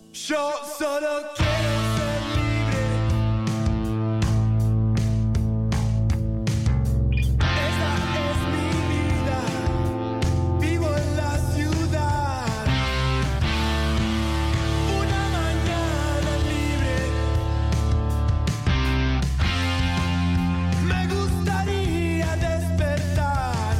Yo solo quiero ser libre. Esa es mi vida. Vivo en la ciudad. Una mañana libre. Me gustaría despertar.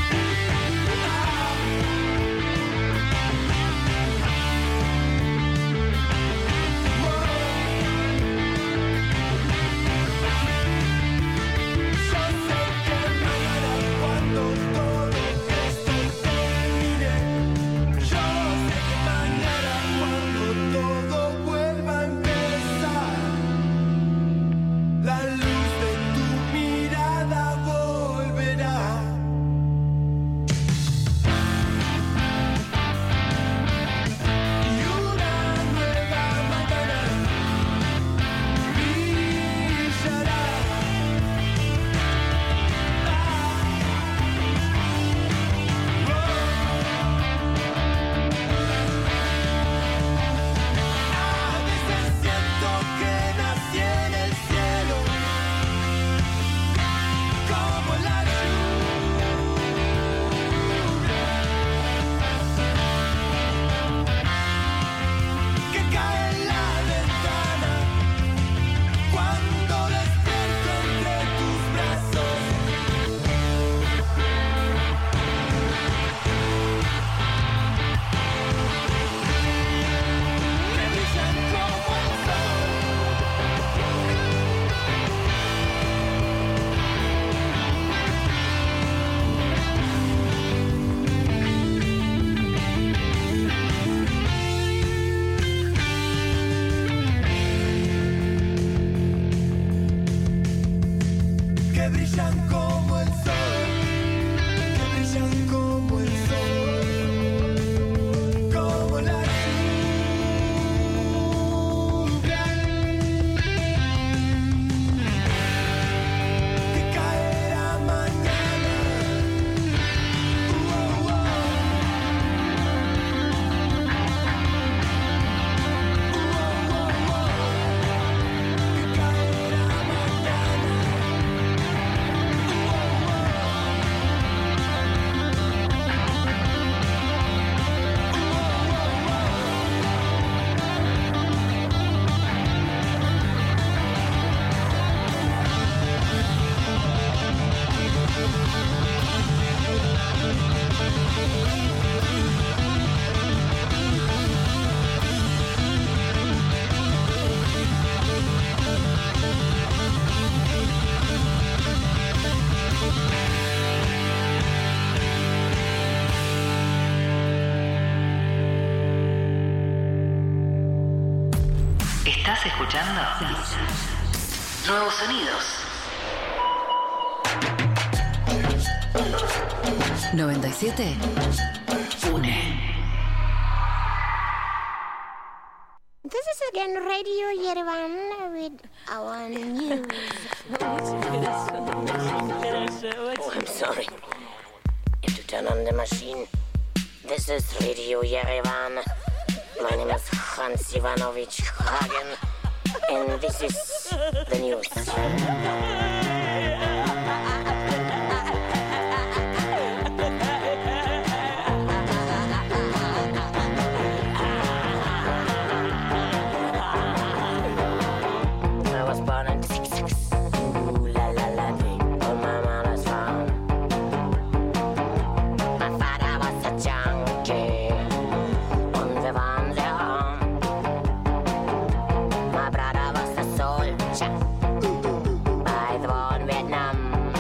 ¿Estás escuchando? Nuevos sonidos. 97 Une. This is again Radio Yerevan with our news. Oh, I'm sorry. You have to turn on the machine. This is Radio Yerevan. My name is Hans Ivanovich Hagen, and this is the news. I was born in '66. Ooh la la la, on my mother's farm. My father was a junkie, und wir waren sehr arm. My brother was a soldier by the war in Vietnam.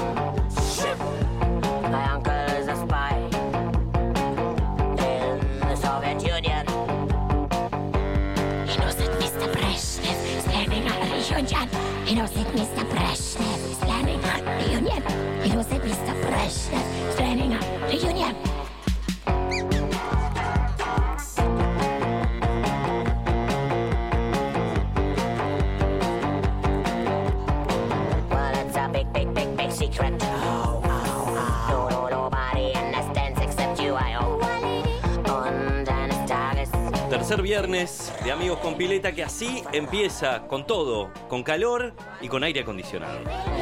My uncle is a spy in the Soviet Union. He knows that Mr. Brezhnev is planning a reunion. He knows that Mr. Brezhnev is planning a reunion. He knows that Mr. Brezhnev is planning a reunion. Well, it's a big, big, big, big secret. No, nobody understands except you, I hope. Und eines Tages Tercer viernes de Amigos con Pileta, que así empieza con todo, con calor y con aire acondicionado.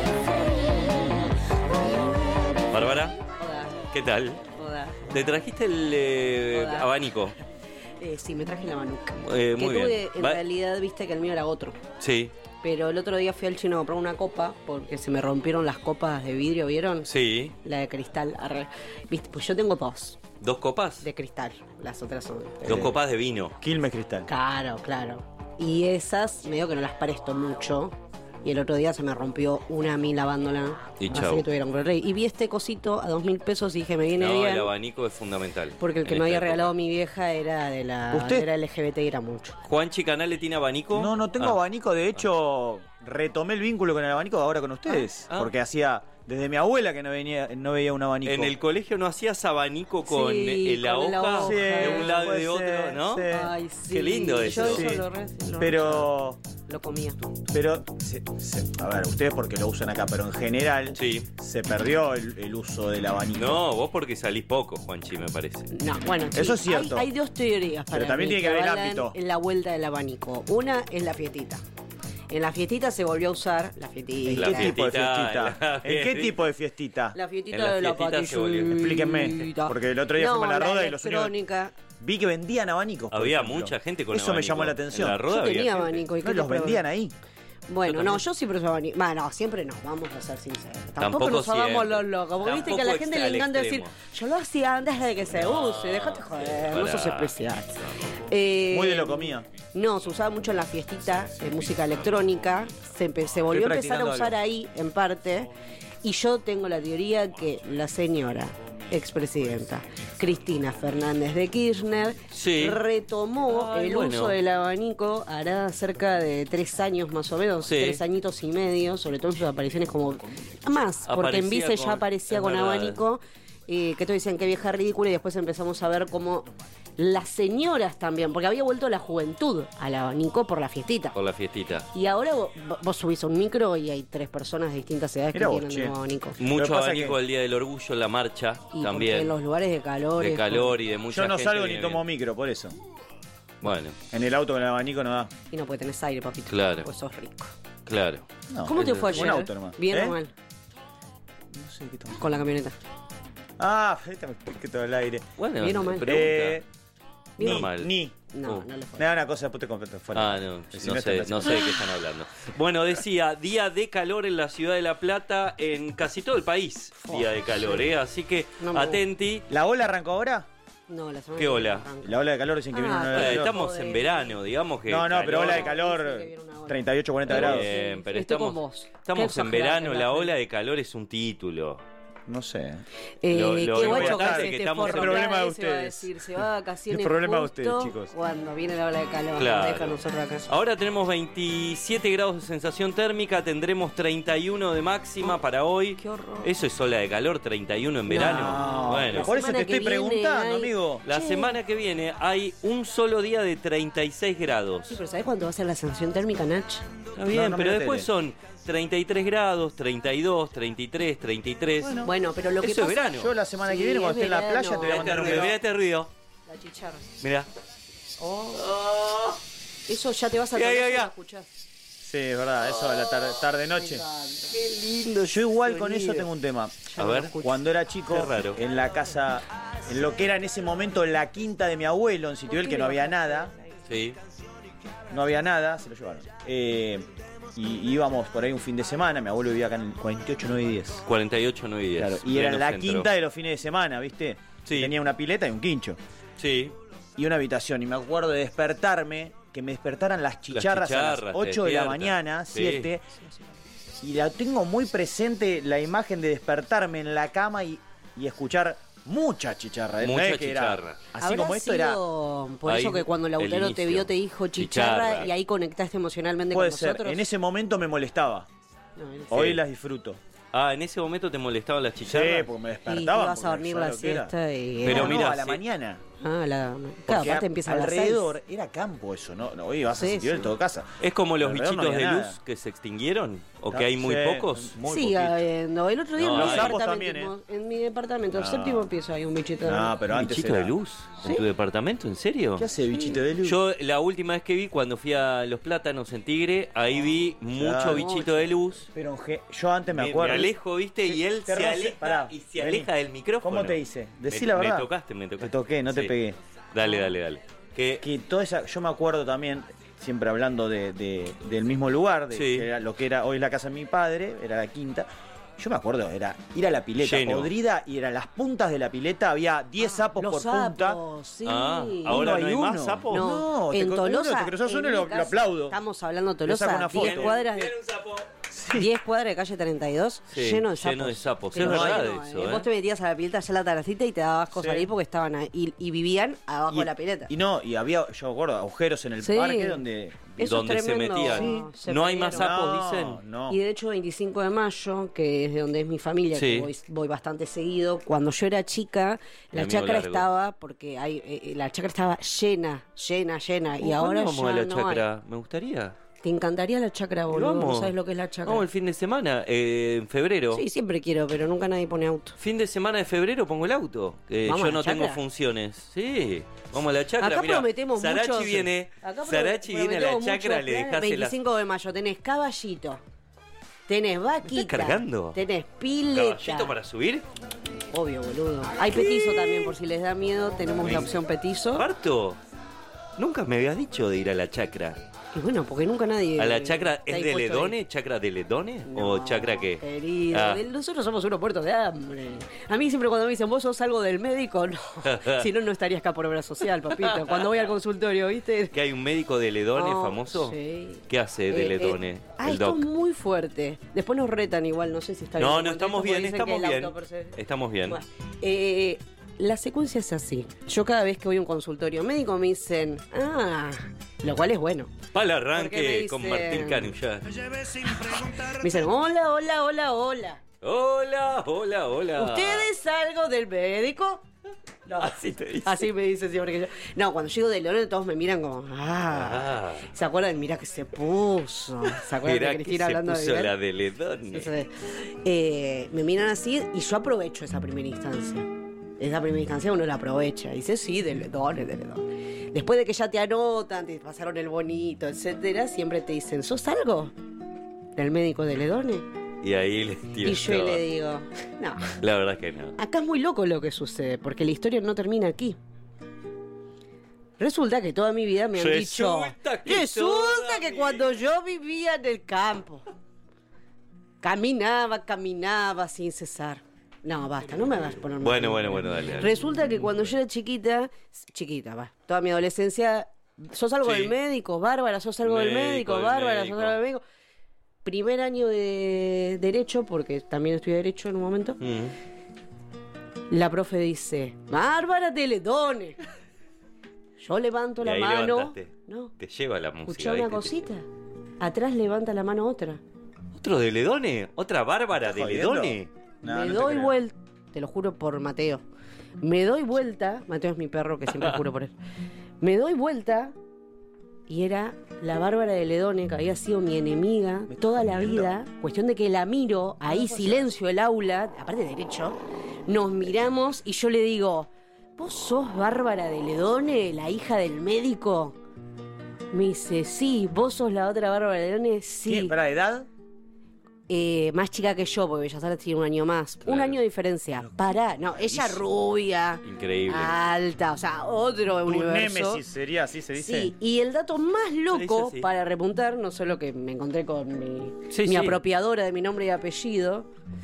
Bárbara, Hola. ¿qué tal? Hola. ¿Te trajiste el Hola. abanico? Sí, me traje la manuca. Muy que bien. tuve, en Va- realidad, viste que el mío era otro. Sí, Pero el otro día fui al chino a comprar una copa porque se me rompieron las copas de vidrio, ¿vieron? sí. La de cristal. Arre. Viste, pues yo tengo dos ¿2 copas? de cristal. Las otras son. 2 copas de vino. Quilmes Cristal. Claro, claro. Y esas, medio que no las presto mucho. Y el otro día se me rompió una a mí lavándola. Y así chau. que tuvieron que rey. Y vi este cosito a 2.000 pesos y dije, me viene No, bien. el abanico es fundamental. Porque el que en me había esta regalado época. mi vieja era de la ¿Usted? era LGBT y era mucho. ¿Juanchi Canale tiene abanico? No, no tengo Ah. abanico. De hecho, retomé el vínculo con el abanico ahora con ustedes. Ah. Porque hacía desde mi abuela que no veía un abanico. En el colegio no hacías abanico con Sí, la con la hoja hoja. de un lado y puede de otro, ser, ¿no? sí. Ay, sí. Qué lindo eso. Yo Sí. lo Pero, comía. a ver, ustedes porque lo usan acá, pero en general Sí. se perdió el uso del abanico. No, vos porque salís poco, Juanchi, me parece. No, bueno, sí, Eso es cierto. Hay dos teorías para Pero también mí tiene que haber avalan ámbito. en la vuelta del abanico. Una es la fiestita. En la fiestita se volvió a usar la ¿En fiestita. La qué tipo de fiestita, fiestita? la ¿En qué fiestita. tipo de fiestita? La fiestita En la de la fiestita se volvió. patillita. Explíquenme, porque el otro día fuimos a la roda y los únicos- electrónica. Vi que vendían abanicos. por Había ejemplo. mucha gente con Eso me abanico. llamó la atención. En la roda Yo había tenía gente. abanico. ¿y No, qué los te probé? vendían ahí. Bueno, Yo no, también. yo siempre usaba abanico. No, siempre no, vamos a ser sinceros. Tampoco Tampoco nos hagamos siempre. los locos. Porque viste que a la Tampoco gente le al encanta decir, extremo. yo lo hacía antes de que se use. Déjate joder, no pará. sos especial. Muy de lo comía. No, se usaba mucho en la fiestita de música electrónica. Se volvió a empezar a practicando usar algo. ahí, en parte. Y yo tengo la teoría que la señora expresidenta Cristina Fernández de Kirchner Sí. retomó Ay, el bueno. uso del abanico hará cerca de 3 años más o menos, Sí. 3 añitos y medio, sobre todo en sus apariciones como más, porque en Aparecía Vice ya con- aparecía es con verdad. abanico, que todos decían que vieja ridícula y después empezamos a ver cómo las señoras también, porque había vuelto la juventud al abanico por la fiestita. Por la fiestita. Y ahora vos subís a un micro y hay 3 personas de distintas edades Mirá que vos, tienen che. un abanico. Lo que Mucho pasa abanico que- el Día del Orgullo, la marcha Y porque también. en los lugares de calor. De es calor y de mucha Yo no gente salgo ni viene tomo bien. micro, por eso. Bueno, En el auto con el abanico no da. Y no, porque tenés aire, papito. Claro. Pues sos rico. claro. No, ¿Cómo te es fue un ayer? auto nomás. ¿Bien ¿Eh? o mal? No sé qué tomo. Con la camioneta. Ah, ahorita me expliqué todo el aire. Bueno, Bien o mal. pregunta. Bien. Normal. Ni. No, no le fue. Me da una cosa, después te completo fuera. Ah, no, Si no está en sé, la no sé de qué están hablando. Bueno, decía, día de calor en la ciudad de La Plata, en casi todo el país, día de calor, ¿eh? Así que No me atenti. ¿La ola arrancó ahora? No, la semana ¿Qué que ola? viene arranca. La ola de calor dicen que viene una ola de calor. Estamos en verano, digamos que... No, no, pero ola de calor- calor, Dice que viene una ola. 38, 40 Está grados. bien, pero Estoy con estamos, vos. Qué estamos en exagerada verano, que la la ola de calor es un título. No sé. Lo Qué importante guacho es que que este estamos en- forro Problema de se va a ustedes. decir, se va de vacaciones El problema de justo ustedes, chicos. cuando viene la ola de calor. Claro. Nos deja a nosotros acá. Ahora tenemos 27 grados de sensación térmica, tendremos 31 de máxima para hoy. Qué horror. Eso es ola de calor, 31 en verano. No, Bueno, por eso semana te que estoy viene preguntando, hay- amigo. la semana que viene hay un solo día de 36 grados. Sí, pero ¿sabés cuánto va a ser la sensación térmica, Nach? Está bien, no pero miro después tele. son 33 grados, 32, 33, 33. Bueno, pero lo que Eso es pasa... verano. Yo la semana que Sí, viene, cuando es esté en la verano. playa, te voy a Mirá mandar este un ruido, video. mirá este ruido. La chicharra. Mirá. Eso ya te vas a Ya, acordar ya, si ya. lo escuchás. Sí, es verdad, eso a la tarde-noche. Qué lindo. Yo igual con eso tengo un tema. A ver. Cuando era chico, Qué raro. en la casa, en lo que era en ese momento la quinta de mi abuelo en Sitiuel, que no había nada, Sí. no había nada, se lo llevaron. Y íbamos por ahí un fin de semana, mi abuelo vivía acá en 48, 9 y 10. 48, 9 y 10. Claro, y era Pleno la centro. quinta de los fines de semana, ¿viste? Sí. Tenía una pileta y un quincho. Sí. Y una habitación. Y me acuerdo de despertarme, que me despertaran las chicharras, a chicharras, las te 8 de la despiertan. mañana, Sí. 7. Y la tengo muy presente la imagen de despertarme en la cama y escuchar mucha chicharra. Mucha No es que era chicharra. así ¿Habrá como esto era. sido por Ahí, eso que cuando el Lautaro te inicio. vio te dijo chicharra, Chicharra. y ahí conectaste emocionalmente Puede con ser. nosotros? En ese momento me molestaba. No, él- Hoy Sí. las disfruto. Ah, ¿en ese momento te molestaban las Sí, chicharras? porque me Y te despertaba. vas a dormir la siesta y... Pero no, mira, no, a la sí. mañana. Ah, claro, Porque aparte empieza a las alrededor 6. era campo eso, ¿no? Hoy vas a Sí, Sitiuel, sí. todo casa. Es como los Alrededor no bichitos de había luz nada. que se extinguieron. ¿O que hay muy Sí, pocos? muy Sigue poquito. habiendo. El otro día No, en, mi los sapos departamento, también, en mi departamento, séptimo piso, hay un bichito de No, pero ¿Un antes bichito era- de luz? ¿En tu departamento? ¿En serio? ¿Qué hace bichito de luz? Yo la última vez que vi, cuando fui a Los Plátanos en Tigre, ahí vi mucho Claro. bichito de luz. Pero yo antes me Me acuerdo. alejo, ¿viste? Y él Te se roce- aleja pará, y se vení. aleja del micrófono. ¿Cómo te hice? Decí la verdad. Me tocaste. Te toqué, no te Sí. pegué. Dale. Que toda esa. Yo me acuerdo también, siempre hablando del mismo lugar, de Sí. que era lo que era hoy la casa de mi padre, era la quinta. Yo me acuerdo, era ir a la pileta Lleno. podrida y eran las puntas de la pileta, había 10 sapos Los por punta. sapos, sí. Ah, ahora no hay uno. más sapos. No, en uno, Tolosa. te cruzas en uno y mi lo casa, aplaudo. Estamos hablando de Le saco Tolosa, una foto. 10 cuadras de... Viene un sapo. 10 cuadras de calle 32, Sí, lleno de sapos. lleno de sapos. Pero Es verdad lleno, eso, Vos te metías a la pileta allá en la terracita y te dabas cosas Sí. ahí porque estaban ahí y vivían abajo de la pileta. Y había, yo me acuerdo, agujeros en el Sí. parque donde. Eso donde es se tremendo. metían. Sí. No hay más perdieron. sapos, dicen. No. Y de hecho, 25 de mayo, que es de donde es mi familia, Sí. que voy bastante seguido, cuando yo era chica, la Amigo chacra largo. estaba, porque la chacra estaba llena, y ahora vamos ya a la no chacra? Me gustaría. hay. Te encantaría la chacra, boludo. Vamos. ¿No sabes lo que es la chacra? Vamos el fin de semana, en febrero. Sí, siempre quiero, pero nunca nadie pone auto. Fin de semana de febrero pongo el auto. ¿Vamos Yo a la no tengo chacra? funciones. Sí, vamos a la chacra. Acá Mirá, prometemos Sarachi muchos. viene, Acá Sarachi viene a la prometemos chacra, muchos le planes. dejás el 25 de mayo tenés caballito, tenés vaquita, estás cargando? tenés pileta. caballito para subir. Obvio, boludo. Hay petizo también, por si les da miedo, tenemos la opción petizo. ¿Parto? Nunca me habías dicho de ir a la chacra. Y bueno, porque nunca nadie... ¿A la chacra te ha es de impuesto Ledone? ¿Chacra de Ledone? ¿O No, chacra qué? Querido, Ah. nosotros somos unos puertos de hambre. A mí siempre cuando me dicen, vos sos algo del médico, no. Si no, no estarías acá por obra social, papito. Cuando voy al consultorio, ¿viste? ¿Que hay un médico de Ledone No, famoso? sí. ¿Qué hace de Ledone? El esto doc. es muy fuerte. Después nos retan igual, no sé si está bien. No, el no, estamos contexto, bien, porque dicen que estamos el bien. auto per se- Estamos bien. Bueno, la secuencia es así. Yo cada vez que voy a un consultorio médico me dicen, lo cual es bueno. Para el Porque me arranque con dicen- Martín Canullar. Me dicen, hola, hola, hola, hola. Hola. ¿Usted es algo del médico? No, Así te dice. así me dice siempre que yo. No, cuando llego de León todos me miran como, Ah. ¿se acuerdan? Mira que se puso. ¿Se acuerdan Mirá de que Cristina se hablando puso de la de Ledone. Entonces, me miran así y yo aprovecho esa primera instancia. Esa primera instancia uno la aprovecha. Dice, sí, de Ledón. Después de que ya te anotan, te pasaron el bonito, etcétera, siempre te dicen, ¿sos algo del médico de Ledone? Y ahí le tiro Y yo le digo, no. La verdad es que no. Acá es muy loco lo que sucede, porque la historia no termina aquí. Resulta que toda mi vida me han dicho... Resulta que Resulta toda que mi cuando yo vivía en el campo, caminaba sin cesar. No, basta, no me hagas poner más. Bueno, dale. Resulta que cuando yo era chiquita, toda mi adolescencia, ¿sos algo Sí. del médico? Bárbara, ¿sos algo del médico? del Bárbara, médico. ¿sos algo del médico? Primer año de Derecho, porque también estudié Derecho en un momento, la profe dice, Bárbara de Ledone. Yo levanto Y la ahí mano. levantaste. No, Te lleva la música. escuchá una ¿viste? cosita. Atrás levanta la mano otra. ¿Otro de Ledone? ¿Otra Bárbara de ¿Jodiendo? Ledone? No, Me no te doy creo. vuelta, te lo juro por Mateo. Me doy vuelta, Mateo es mi perro que siempre juro por él. Me doy vuelta y era la Bárbara de Ledone, que había sido mi enemiga toda la vida. Cuestión de que la miro, ahí silencio el aula, aparte de Derecho, nos miramos y yo le digo, ¿vos sos Bárbara de Ledone, la hija del médico? Me dice, sí, ¿vos sos la otra Bárbara de Ledone? Sí. ¿Qué? ¿Para edad? Más chica que yo, porque Bellas Artes tiene un año más. Claro. Un año de diferencia. Pará, no, ella rubia, Increíble. alta, o sea, otro Tu universo. némesis sería, así se dice. Sí, y el dato más loco así. para repuntar, no solo que me encontré con mi Sí. apropiadora de mi nombre y apellido,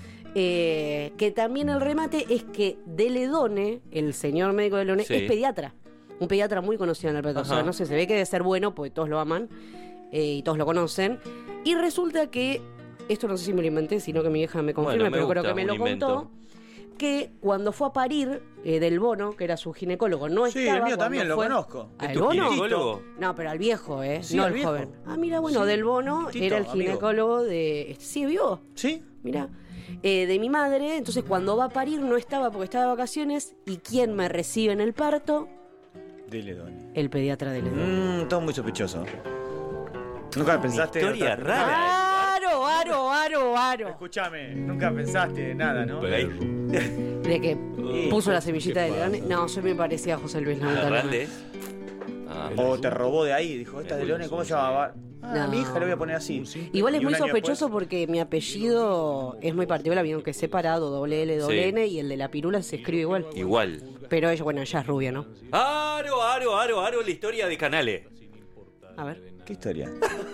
que también el remate es que de Ledone, el señor médico de Ledone, Sí. es pediatra. Un pediatra muy conocido en el Plata. O sea, Ajá. no sé, se ve que debe ser bueno, porque todos lo aman y todos lo conocen. Y resulta que, esto no sé si me lo inventé, sino que mi vieja me confirma, Bueno, me pero creo gusta, que me lo un invento. contó, que cuando fue a parir del Bono, que era su ginecólogo, no Sí, estaba el mío cuando también, lo fue- conozco. ¿A ¿Es el tu Bono? ginecólogo? No, pero al viejo, Sí, no al al viejo. joven. Ah, mira, bueno, Sí. del Bono Tito, era el amigo. ginecólogo de... ¿Sí, vivo? ¿Sí? Mira, de mi madre. Entonces, cuando va a parir no estaba porque estaba de vacaciones. ¿Y quién me recibe en el parto? De Ledone. El pediatra de Ledón. Todo muy sospechoso. ¿Nunca pensaste en Historia otra- rara. ¡Claro! Aro. Escúchame, nunca pensaste nada, ¿no? De que puso la semillita de Leone. No, yo me parecía a José Luis, lamentablemente. O te robó de ahí, dijo, esta de Leone, ¿cómo se llamaba? A mi hija le voy a poner así. Igual es Y un muy año sospechoso después- porque mi apellido es muy particular, vieron que es separado, doble L, doble Sí. N, y el de la pirula se escribe igual. Igual. Pero ella, bueno, ella es rubia, ¿no? Aro, la historia de Canales. A ver. ¿Qué historia?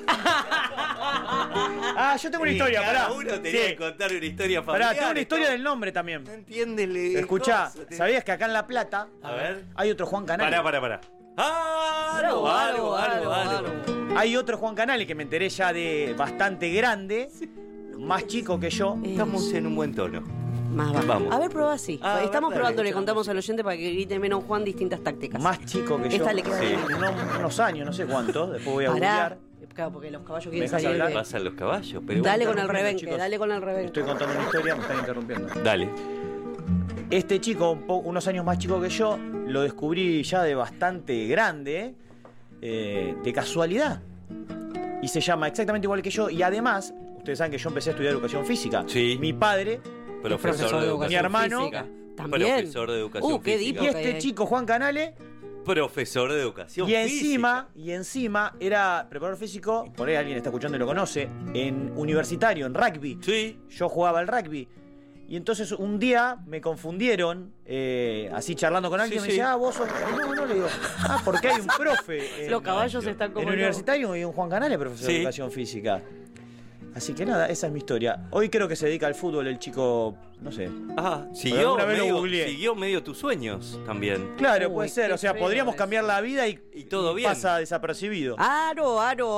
Yo tengo una historia, Cada pará. uno tenía Sí. que contar una historia familiar. Pará, tengo una historia del nombre también. No entiéndele. Escuchá, ¿sabías que acá en La Plata A ver. hay otro Juan Canales? Pará. Aro. Hay otro Juan Canales que me enteré ya de bastante grande, más chico que yo. Estamos en un buen tono. Más bajo. Vamos. A ver, probá así. A ver, Estamos dale, probando, le echamos. contamos al oyente para que grite menos Juan distintas tácticas. Más chico que yo. Esta le queda Sí. bien. Unos años, no sé cuántos. Después voy a Pará. googlear. Claro, porque los caballos ¿Me quieren dejás salir hablar? de... Pasan los caballos, pero. Dale con el interrumpiendo, rebenque, chicos. dale con el rebenque. Estoy contando una historia, me están interrumpiendo. Dale. Este chico, unos años más chico que yo, lo descubrí ya de bastante grande, de casualidad. Y se llama exactamente igual que yo. Y además, ustedes saben que yo empecé a estudiar educación física. Sí. Mi padre Profesor de educación Mi hermano- física. También. Profesor de educación qué física. dipo. y Ok. este chico, Juan Canales, Profesor de educación y física. encima era preparador físico, por ahí alguien está escuchando y lo conoce, en universitario, en rugby. Sí. Yo jugaba al rugby. Y entonces un día me confundieron, así charlando con alguien, Sí, me sí. decía, vos sos... No, le digo, porque hay un profe. Los caballos están como En universitario y un Juan Canales, profesor Sí. de educación física. Así que nada, esa es mi historia. Hoy creo que se dedica al fútbol el chico, no sé. Siguió alguna vez lo googleé. medio tus sueños también. Claro, Uy, puede ser. qué O sea, feo podríamos eso. cambiar la vida y todo bien. pasa desapercibido. Aro.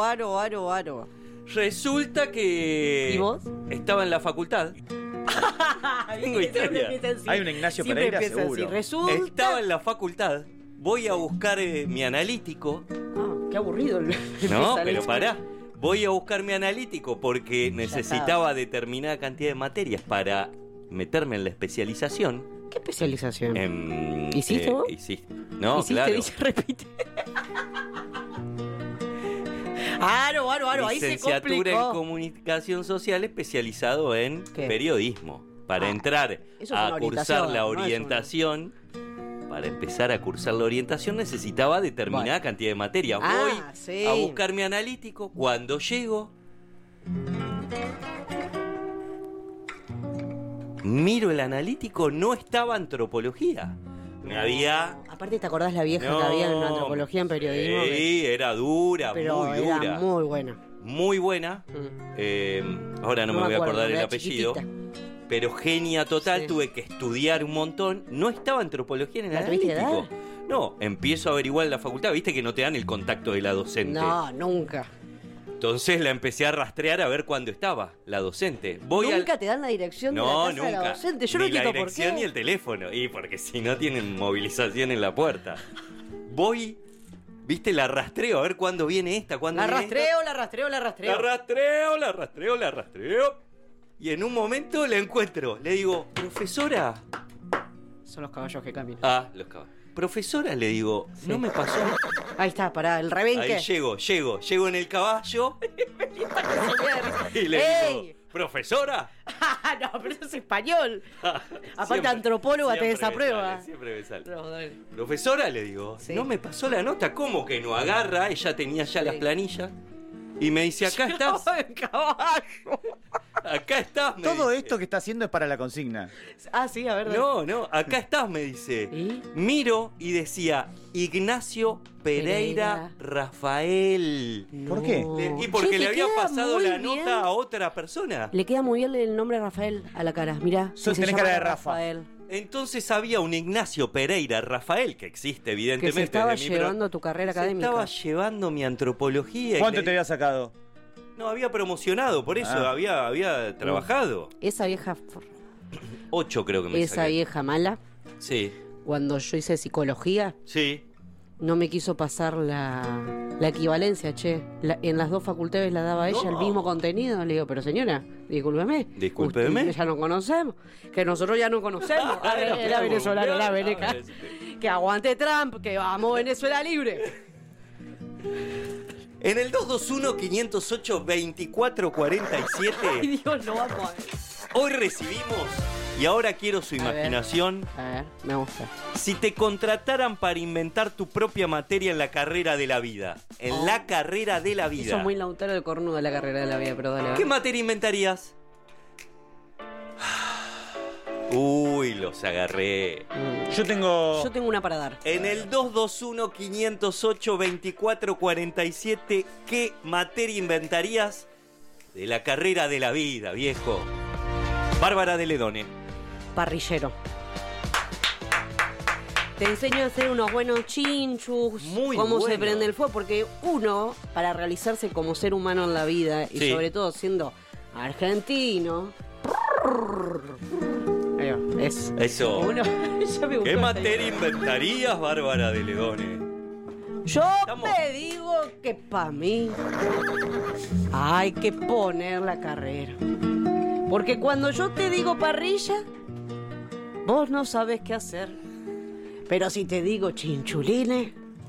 Resulta que. ¿Y vos? Estaba en la facultad. Tengo historia. Hay un Ignacio Siempre Pereira, empieza así. seguro. Resulta... Estaba en la facultad. Voy a buscar mi analítico. Ah, qué aburrido. No, Empieza pero el- pará. Voy a buscar mi analítico porque necesitaba determinada cantidad de materias para meterme en la especialización. ¿Qué especialización? ¿Hiciste vos? No, ¿Hiciste? claro. Dice, repite. Aro, ahí se Licenciatura en complicó. comunicación social especializado en ¿Qué? periodismo. Para entrar eso es a una cursar orientación, la ¿no? Es una- orientación, para empezar a cursar la orientación necesitaba determinada Bueno. cantidad de materias. Ah, Voy sí. a buscar mi analítico. Cuando llego, miro el analítico, no estaba antropología. Me había... Aparte, ¿te acordás la vieja que había en antropología, en periodismo? Sí, era dura, Pero muy era dura. muy buena. Muy buena. Ahora no me voy a acuerdo, acordar el era apellido. chiquitita. Pero genia total, Sí. tuve que estudiar un montón. No estaba antropología en el ¿La tuviste que analítico. dar? No, empiezo a averiguar en la facultad. Viste que no te dan el contacto de la docente. No, nunca. Entonces la empecé a rastrear a ver cuándo estaba la docente. Voy al... Nunca te dan la dirección No, de la casa de la nunca. docente. Yo no Ni la entiendo por dirección qué. ni el teléfono. Y porque si no tienen movilización en la puerta. Voy, viste, la rastreo a ver cuándo viene esta, cuándo La viene esta. rastreo. La rastreo. Y en un momento la encuentro. Le digo, profesora. Son los caballos que caminan. Ah, los caballos. Profesora, le digo, no me pasó. Ahí está, pará, el rebenque. Ahí llego en el caballo. Y le ¡Ey! digo, profesora. No, pero eso es español. Aparte, Siempre- antropóloga te siempre me desaprueba. sale, siempre me sale. No, dale. Profesora, le digo, Sí. no me pasó la nota. ¿Cómo que no agarra? Ella tenía ya las planillas. Y me dice, acá estás. El caballo. Acá estás. me Todo dice. esto que está haciendo es para la consigna. Ah, sí, a ver. dale. No, acá estás, me dice. ¿Y? Miro y decía, Ignacio Pereira Rafael. ¿Por qué? Y porque Che, le te había queda pasado muy la bien. nota a otra persona. Le queda muy bien el nombre Rafael a la cara. Mirá. Sos- se tenés llama cara de Rafa. Rafael. Entonces había un Ignacio Pereira Rafael, que existe Que evidentemente. se estaba de mi pro- llevando tu carrera Se académica. estaba llevando mi antropología. y ¿Cuánto le- te había sacado? No, había promocionado, por eso Ah. había trabajado. Esa vieja, 8 creo que me esa saqué. vieja mala, Sí, cuando yo hice psicología, sí. no me quiso pasar la equivalencia, che. En las dos facultades la daba ella, el mismo contenido. Le digo, pero señora, discúlpeme. Discúlpeme. Usted ya no conocemos. Que nosotros ya no conocemos. Ah, Era venezolano, la veneca. Ah, Que aguante Trump, que vamos Venezuela libre. En el 221-508-2447, Ay, Dios, lo vamos a ver. hoy recibimos, y ahora quiero su A ver. imaginación, A ver, me gusta. si te contrataran para inventar tu propia materia en la carrera de la vida. En la carrera de la vida. Eso es muy Lautaro de cornudo de la carrera de la vida, pero dale. a ver. ¿Qué materia inventarías? Uy, los agarré. Yo tengo. Yo tengo una para dar. En el 221-508-2447, ¿qué materia inventarías de la carrera de la vida, viejo? Bárbara de Ledone. Parrillero. Te enseño a hacer unos buenos chinchus, Muy cómo se bueno. prende el fuego, porque uno, para realizarse como ser humano en la vida, y Sí. sobre todo siendo argentino... Ahí va, Eso. Uno, ya me gustó ¿Qué esta materia inventarías, Bárbara de Ledone? Yo Estamos- te digo que para mí hay que poner la carrera. Porque cuando yo te digo parrilla, vos no sabes qué hacer. Pero si te digo chinchulines,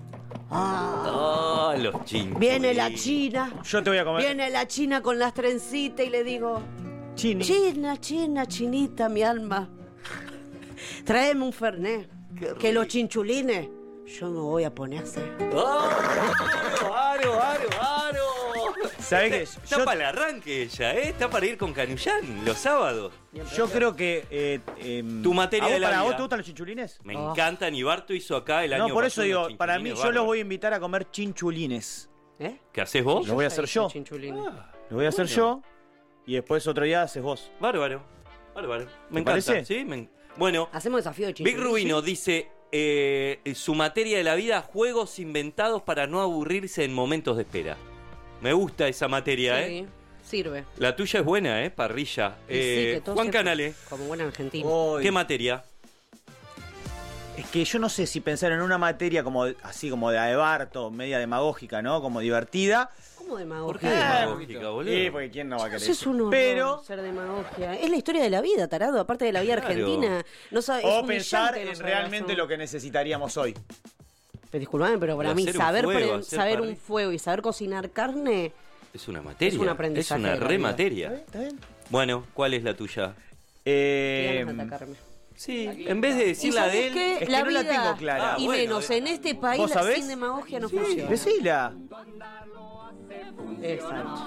Los chinchulines. viene la china, Yo te voy a comer. viene la china con las trencitas y le digo, Chini. China, china, chinita, mi alma, tráeme un fernet, que los chinchulines yo me voy a poner a hacer. ¡Aro! ¿Sabés qué? Está Yo- para el arranque ella, ¿eh? Está para ir con Canullán los sábados. Yo creo que. Tu materia ¿a vos, de la para vida. vos te gustan los chinchulines? Me encantan y Barto hizo acá el año No, por eso pasado digo, unos para mí chinchulines yo los voy a bárbaros. invitar a comer chinchulines. ¿Eh? ¿Qué haces vos? Lo voy a hacer yo. Chinchulines. Lo voy a hacer yo y después otro día haces vos. Bárbaro. Me encanta. parece? ¿Sí? Bueno, Hacemos desafío de Big chinchulines. Rubino dice su materia de la vida, juegos inventados para no aburrirse en momentos de espera. Me gusta esa materia, ¿eh? Sí, sirve. La tuya es buena, ¿eh? Parrilla. Y sí, que todos Juan sepan, Canale, Como buen argentino. Hoy- ¿qué materia? Es que yo no sé si pensar en una materia como así como de Barto, media demagógica, ¿no? Como divertida. ¿Cómo ¿Por demagogia? qué demagógica, boludo? Sí, porque quién no va a querer Eso es un horror, Pero ser demagogia. Es la historia de la vida, tarado. Aparte de la vida Claro. argentina. No sabe, es o humillante pensar no en saber realmente eso. lo que necesitaríamos hoy. Pero disculpame, pero para Pero mí hacer un saber, fuego, hacer saber parrilla. un fuego y saber cocinar carne Es una materia. es un aprendizaje. Es una de la re vida. materia. ¿Está bien? Bueno, ¿cuál es la tuya? Qué ganas de atacarme. Sí, en vez de decir ¿Y la de sabés él. qué? es que La no la vida, tengo clara. y Bueno, menos en este país, ¿Vos sabés? sin demagogia no funciona. Decila. Exacto.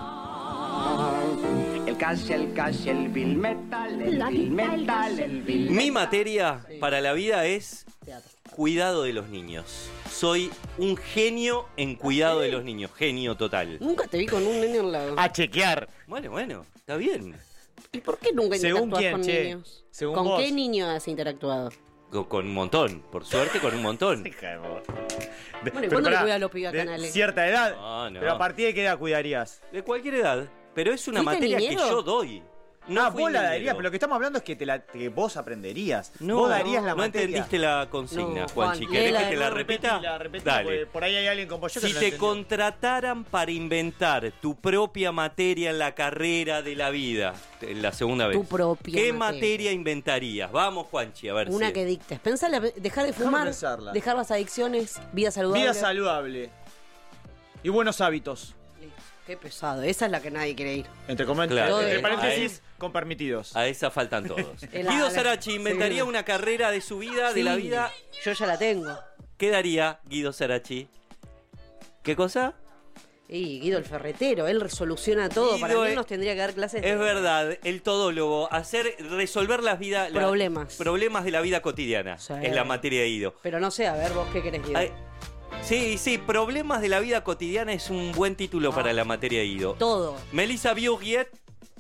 El cash, el bill metal, el bill metal, el bill Mi materia para la vida es Teatro. cuidado de los niños. Soy un genio en cuidado de los niños. Genio total. Nunca te vi con un niño al lado. A chequear. Bueno, está bien. ¿Y por qué nunca ¿Según interactúas quién, con che? niños? ¿Según ¿Con vos? qué niño has interactuado? Con un montón. Por suerte, con un montón. Hija de vos. Bueno, ¿y Pero cuándo le pará, cuida a los pibes a de Canales? cierta edad. No. Pero a partir de qué edad cuidarías. De cualquier edad. Pero es una ¿Fuiste materia niñero? que yo doy. No fui vos la niñero. darías, pero lo que estamos hablando es que, que vos aprenderías. No, vos darías la no materia. entendiste la consigna, No, Juanchi. Juan, ¿Querés léela que de te la nuevo, repita? Repetila, Dale. porque por ahí hay alguien como yo que Si no te la entendió. contrataran para inventar tu propia materia en la carrera de la vida, en la segunda vez, Tu propia ¿qué materia. materia inventarías? Vamos, Juanchi, a ver Una si... que dictes. Pensala, dejar de fumar, pensarla. dejar las adicciones, vida saludable. Vida saludable. Y buenos hábitos. Listo. Qué pesado. Esa es la que nadie quiere ir. Entre, Claro, entre eh, paréntesis, con permitidos. A esa faltan todos. La- Guido la- Sarachi inventaría sí. una carrera de su vida, de la Sí. vida. Yo ya la tengo. ¿Qué daría Guido Sarachi? ¿Qué cosa? Y Guido el ferretero, él resoluciona todo. Guido Para mí es- nos tendría que dar clases de... Es verdad, el todólogo, resolver las vidas... Problemas de la vida cotidiana. Sí. Es la materia de Guido. Pero no sé, a ver, vos qué querés, Guido. Ay, sí, problemas de la vida cotidiana es un buen título para la materia de Guido. Todo. Melissa Biurguet.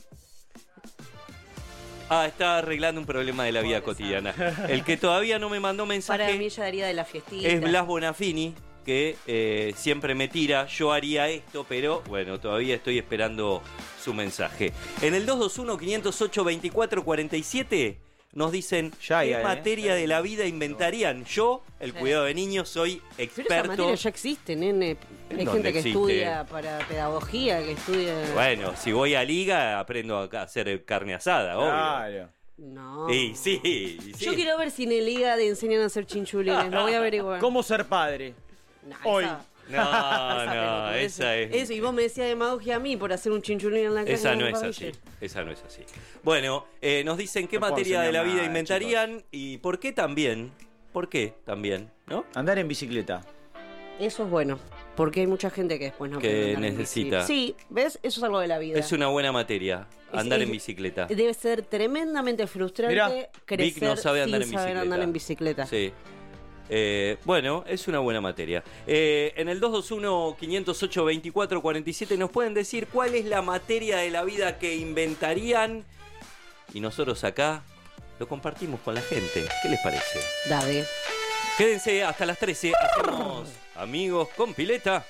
Está arreglando un problema de la vida cotidiana. El que todavía no me mandó Para mí mensaje ella daría de la fiestita. es Blas Bonafini, que siempre me tira. Yo haría esto, pero bueno, todavía estoy esperando su mensaje. En el 221-508-2447 nos dicen Ya, qué ya, materia de la vida inventarían. Yo, el cuidado de niños, soy Pero esa experto. materia ya existe, nene. Hay ¿Dónde gente que existe? estudia para pedagogía, que estudia... Bueno, si voy a liga, aprendo a hacer carne asada, obvio. Claro. No. Y sí. Yo quiero ver si en el Liga te enseñan a hacer chinchulines. Lo voy a averiguar. ¿Cómo ser padre? No, Hoy. esa- No, esa es. Eso, y vos me decías demagogia a mí por hacer un chinchulín en la casa. Esa no es así. Esa no es así. Bueno, nos dicen qué No puedo materia de la enseñar vida nada, inventarían y por qué también. ¿Por qué también? ¿No? Andar en bicicleta. Eso es bueno, porque hay mucha gente que después no Que puede andar en necesita. bici. Sí, ¿ves? Eso es algo de la vida. Es una buena materia, andar en bicicleta. Debe ser tremendamente frustrante Mirá, crecer Vic no sabe andar sin en saber bicicleta. andar en bicicleta. Sí. Bueno, es una buena materia. En el 221-508-2447 nos pueden decir cuál es la materia de la vida que inventarían y nosotros acá lo compartimos con la gente. ¿Qué les parece? Dale. Quédense hasta las 13. Hacemos Amigos con Pileta.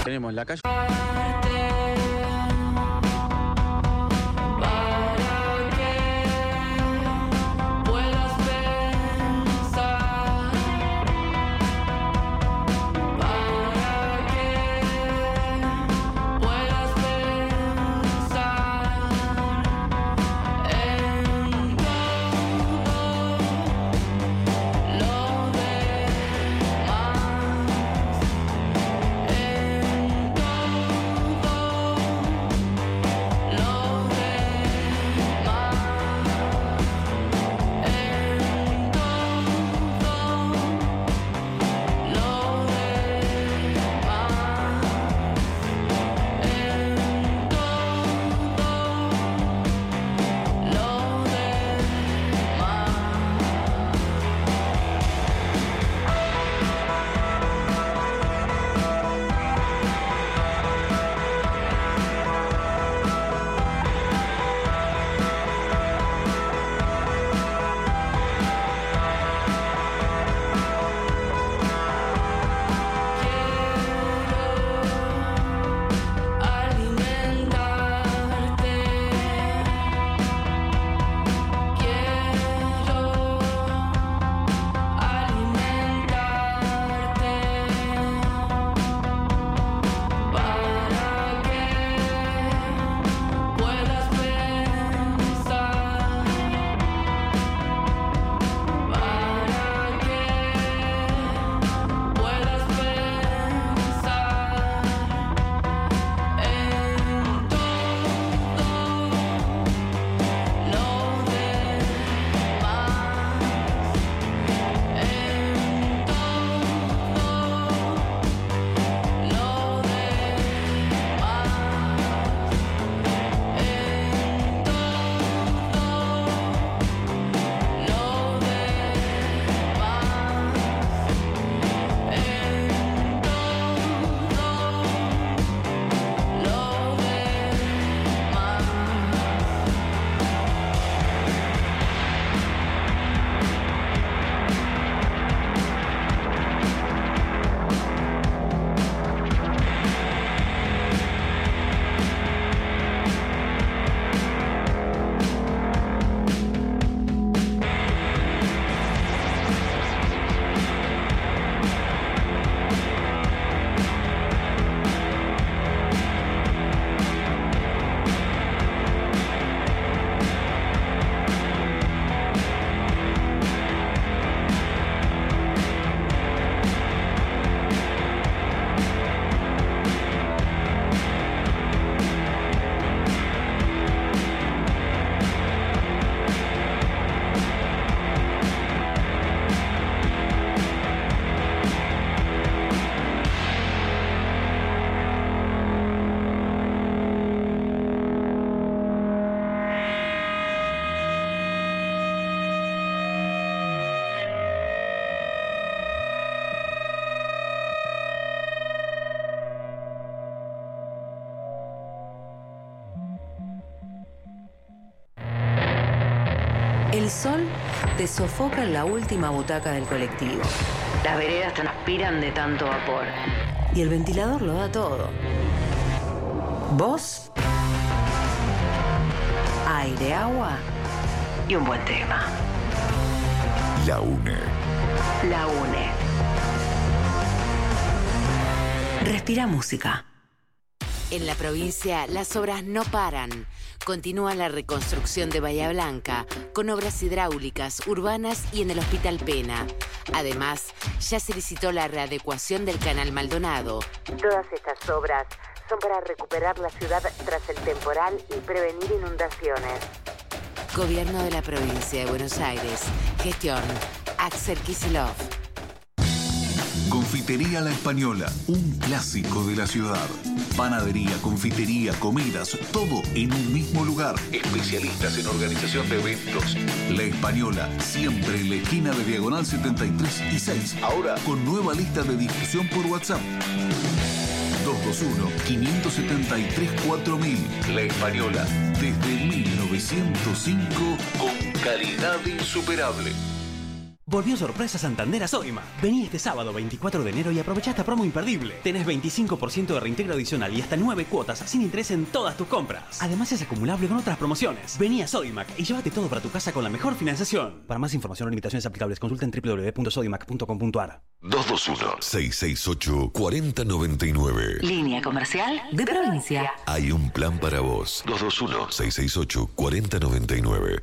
Tenemos la calle. El sol te sofoca en la última butaca del colectivo. Las veredas transpiran de tanto vapor. Y el ventilador lo da todo. ¿Vos? Aire, agua y un buen tema. La UNE. La UNE. Respira música. En la provincia, las obras no paran. Continúa la reconstrucción de Bahía Blanca, con obras hidráulicas, urbanas y en el Hospital Pena. Además, ya se licitó la readecuación del Canal Maldonado. Todas estas obras son para recuperar la ciudad tras el temporal y prevenir inundaciones. Gobierno de la Provincia de Buenos Aires. Gestión Axel Kicillof. Confitería La Española, un clásico de la ciudad. Panadería, confitería, comidas, todo en un mismo lugar. Especialistas en organización de eventos. La Española, siempre en la esquina de Diagonal 73 y 6. Ahora con nueva lista de difusión por WhatsApp. 221-573-4000. La Española, desde 1905, con calidad insuperable. Volvió sorpresa Santander a Sodimac. Vení este sábado 24 de enero y aprovechá esta promo imperdible. Tenés 25% de reintegro adicional y hasta 9 cuotas sin interés en todas tus compras. Además es acumulable con otras promociones. Vení a Sodimac y llévate todo para tu casa con la mejor financiación. Para más información o limitaciones aplicables, consulta en www.sodimac.com.ar. 221-668-4099. Línea comercial de provincia. Hay un plan para vos. 221-668-4099.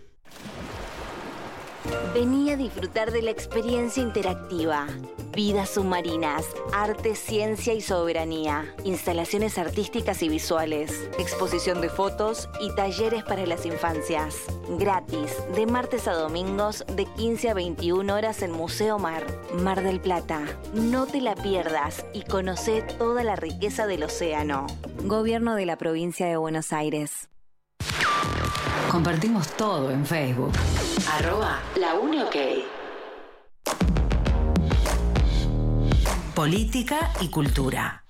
Vení a disfrutar de la experiencia interactiva. Vidas submarinas, arte, ciencia y soberanía. Instalaciones artísticas y visuales. Exposición de fotos y talleres para las infancias. Gratis, de martes a domingos, de 15 a 21 horas en Museo Mar, Mar del Plata. No te la pierdas y conocé toda la riqueza del océano. Gobierno de la Provincia de Buenos Aires. Compartimos todo en Facebook. @launiok. Política y cultura.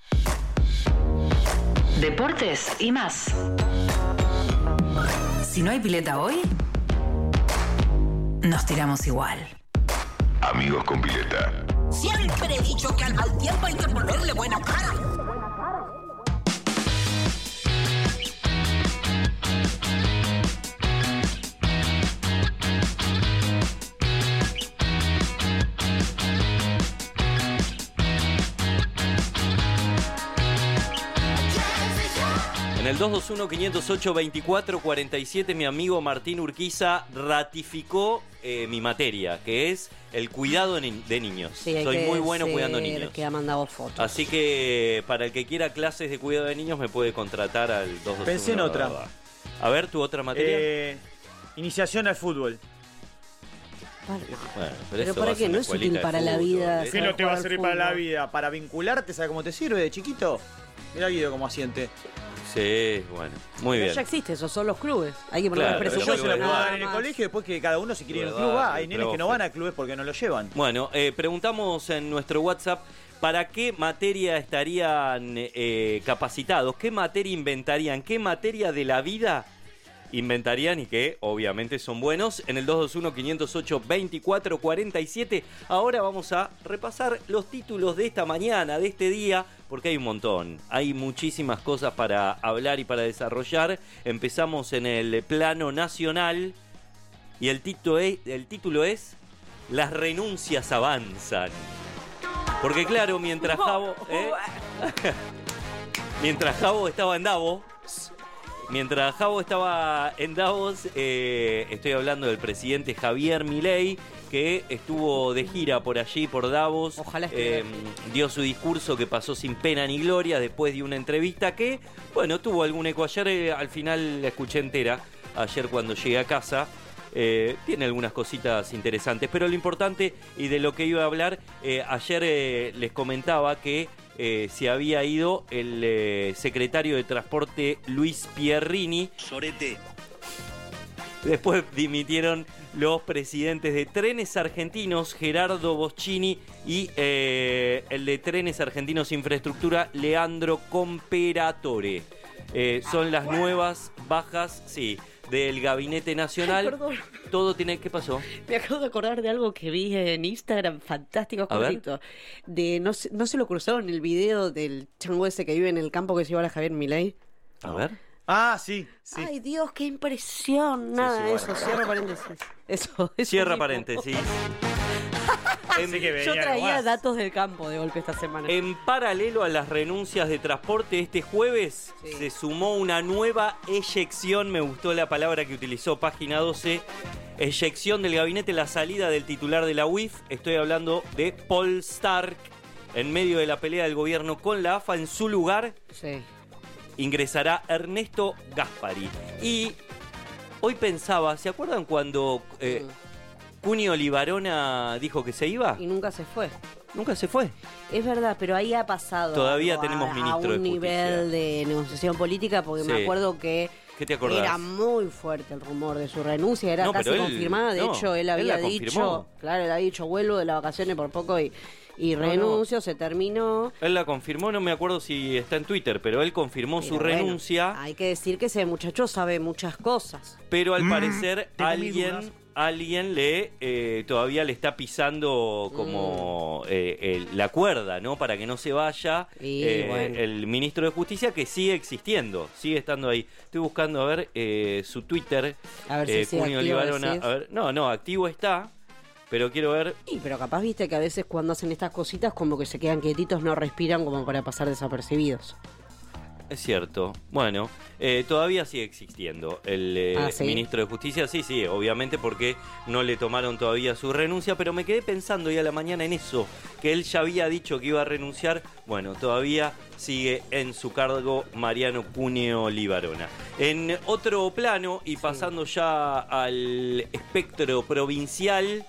Deportes y más. Si no hay pileta hoy, nos tiramos igual. Amigos con pileta. Siempre he dicho que al mal tiempo hay que ponerle buena cara. En el 221-508-2447 mi amigo Martín Urquiza ratificó mi materia, que es el cuidado de niños. Sí, soy muy bueno cuidando niños. Que ha mandado fotos. Así que para el que quiera clases de cuidado de niños me puede contratar al 221. Pensé en otra. A ver, tu otra materia. Iniciación al fútbol. Bueno, pero eso para vas qué a no una es útil escuelita de para la fútbol. vida. ¿Qué no te va a servir para la vida? Para vincularte, ¿sabes cómo te sirve de chiquito? Mirá Guido cómo asiente. Sí, bueno, muy Pero bien. ya existe, esos son los clubes. Hay que poner Claro, el Yo presupuesto. se lo puedo nada dar en el más. colegio después que cada uno si quiere ir al Puede club va. dar Hay el nenes que no profe. van a clubes porque no lo llevan. Bueno, preguntamos en nuestro WhatsApp para qué materia estarían capacitados, qué materia inventarían, qué materia de la vida inventarían y que obviamente son buenos. En el 221-508-2447 ahora vamos a repasar los títulos de esta mañana, de este día, porque hay un montón. Hay muchísimas cosas para hablar y para desarrollar. Empezamos en el plano nacional y el título es Las renuncias avanzan. Porque claro, mientras Javo estaba en Davos, estoy hablando del presidente Javier Milei, que estuvo de gira por allí, por Davos. Ojalá dio su discurso que pasó sin pena ni gloria después de una entrevista que, bueno, tuvo algún eco. Ayer al final la escuché entera, ayer cuando llegué a casa. Tiene algunas cositas interesantes, pero lo importante y de lo que iba a hablar, ayer les comentaba que se había ido el secretario de Transporte Luis Pierrini. Sorete. Después dimitieron los presidentes de Trenes Argentinos, Gerardo Boschini, y el de Trenes Argentinos Infraestructura, Leandro Comperatore. Son las nuevas bajas, sí, del Gabinete Nacional. Ay, perdón. Todo tiene... ¿Qué pasó? Me acabo de acordar de algo que vi en Instagram, fantástico, A ver. cortito. No se lo cruzaron el video del chango ese que vive en el campo que se llama Javier Milei. A ver. Ah, sí, sí. Ay, Dios, qué impresión. Nada, sí, eso, bueno. cierra paréntesis. Eso Cierra mismo. paréntesis. Yo traía datos del campo de golpe esta semana. En paralelo a las renuncias de transporte, este jueves se sumó una nueva eyección, me gustó la palabra que utilizó Página 12, eyección del gabinete, la salida del titular de la UIF, estoy hablando de Paul Stark, en medio de la pelea del gobierno con la AFA, en su lugar ingresará Ernesto Gaspari. Y hoy pensaba, ¿se acuerdan cuando Cunio Libarona dijo que se iba? Y nunca se fue. Nunca se fue. Es verdad, pero ahí ha pasado. Todavía algo tenemos ministro a de un Justicia. nivel de negociación política, porque Sí. me acuerdo que ¿Qué te acordás? era muy fuerte el rumor de su renuncia, era No, casi pero él- confirmada. De no, hecho, él él había la dicho, confirmó. claro, él había dicho, vuelvo de las vacaciones por poco y No, renuncio, se terminó. Él la confirmó, no me acuerdo si está en Twitter, pero él confirmó su Pero bueno, renuncia, hay que decir que ese muchacho sabe muchas cosas. pero al parecer tengo mis alguien dudas. alguien todavía le está pisando como la cuerda, ¿no? Para que no se vaya bueno. el ministro de Justicia, que sigue existiendo, sigue estando ahí. Estoy buscando a ver su Twitter, A ver si sigue Cunio activo, Libarona. decís. A ver, no, activo está, pero quiero ver. Sí, pero capaz viste que a veces cuando hacen estas cositas como que se quedan quietitos, no respiran como para pasar desapercibidos. Es cierto. Bueno, todavía sigue existiendo el ¿sí? ministro de Justicia. Sí, obviamente porque no le tomaron todavía su renuncia, pero me quedé pensando hoy a la mañana en eso, que él ya había dicho que iba a renunciar. Bueno, todavía sigue en su cargo Mariano Cuneo Libarona. En otro plano, y pasando ya al espectro provincial,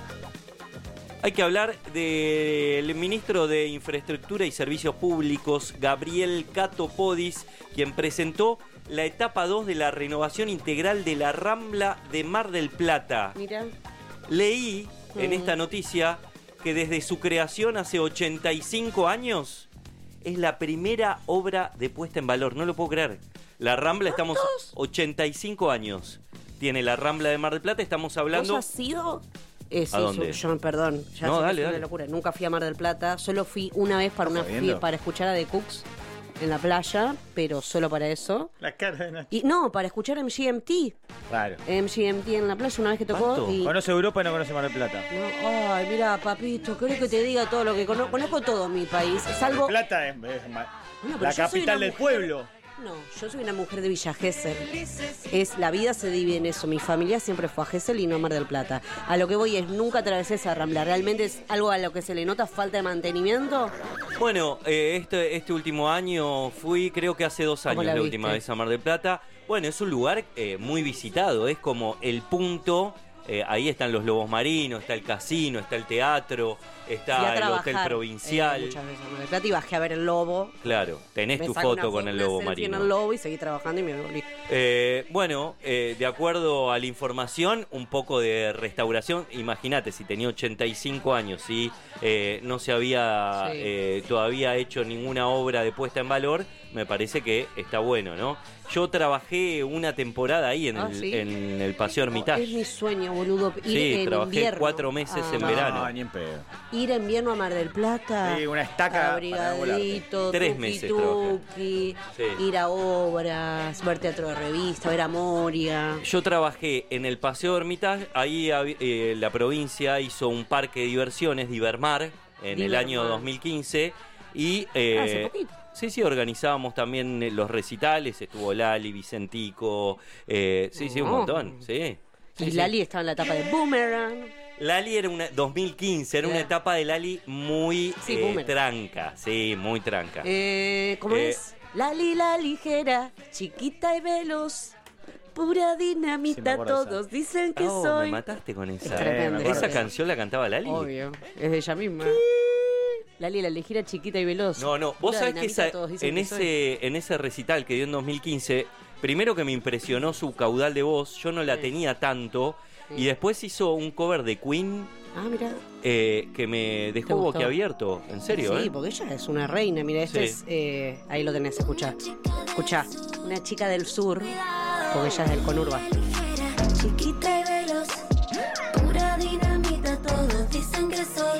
hay que hablar del ministro de Infraestructura y Servicios Públicos, Gabriel Cato Podis, quien presentó la etapa 2 de la renovación integral de la Rambla de Mar del Plata. Mira. Leí en esta noticia que desde su creación hace 85 años es la primera obra de puesta en valor. No lo puedo creer. La Rambla, estamos 85 años. Tiene la Rambla de Mar del Plata, estamos hablando... ¿Vos has sido? Sí, ¿A dónde? yo, perdón, ya No, sé que dale, es una dale. locura. Nunca fui a Mar del Plata, solo fui una vez para escuchar a The Cooks en la playa, pero solo para eso. La cara de Nacho. Y no, para escuchar MGMT. Claro. MGMT en la playa una vez que tocó. Y... Conoce Europa y no conoce Mar del Plata. No, ay, mira, papito, ¿querés que te diga todo lo que conozco? Conozco todo mi país. Salvo... Mar del Plata es Bueno, pero la yo soy capital una del mujer- pueblo. No, yo soy una mujer de Villa Gesell. La vida se divide en eso. Mi familia siempre fue a Gesell y no a Mar del Plata. A lo que voy es, nunca atravesé esa Rambla. ¿Realmente es algo a lo que se le nota falta de mantenimiento? Bueno, este último año fui, creo que hace 2 ¿Cómo años la la viste? última vez a Mar del Plata. Bueno, es un lugar muy visitado, es como el punto. Ahí están los lobos marinos, está el casino, está el teatro, Fui a está el trabajar, hotel provincial. muchas veces a Mar del Plata y bajé a ver el lobo. Claro, tenés Me tu saco foto una con el una lobo selfie marino. en el lobo y seguí trabajando y me volví. Bueno, de acuerdo a la información, un poco de restauración. Imagínate, si tenía 85 años y no se había todavía hecho ninguna obra de puesta en valor, me parece que está bueno, ¿no? Yo trabajé una temporada ahí en, ¿Sí? en el Paseo Hermitage. Es mi sueño, boludo. Ir Sí, en trabajé invierno. 4 meses en No, verano. No, ni en pedo. Ir en invierno a Mar del Plata. Sí, una estaca abrigadito, para volarte. 3 tuki meses tuki, Sí. ir a obras, ver teatro de revista, ver a Moria. Yo trabajé en el Paseo Hermitage, ahí la provincia hizo un parque de diversiones, Divermar, en el año 2015 y... hace poquito. Sí, organizábamos también los recitales, estuvo Lali, Vicentico, un montón, sí. Y Lali estaba en la etapa de Boomerang. Lali era 2015, era una etapa de Lali muy Sí, Boomerang. tranca, sí, muy tranca. ¿Cómo es? Lali la ligera, chiquita y veloz, pura Sí, me dinamita, acuerdo todos dicen que Me soy. mataste con esa. Es tremendo. ¿Esa canción la cantaba Lali? Obvio, es de ella misma. Lali la ligera, chiquita y veloz. No, vos Pura sabés que dinamita, todos dicen que soy. en ese recital que dio en 2015, primero que me impresionó su caudal de voz, yo no la tenía tanto, y después hizo un cover de Queen Ah, mira. que me ¿Te dejó gustó? boquiabierto, en serio, Sí, porque ella es una reina. Mira, este Sí. es. Ahí lo tenés, escuchá. Escuchá. Una chica del sur, porque ella es del conurba. Chiquita y veloz, pura dinamita, todos dicen que soy.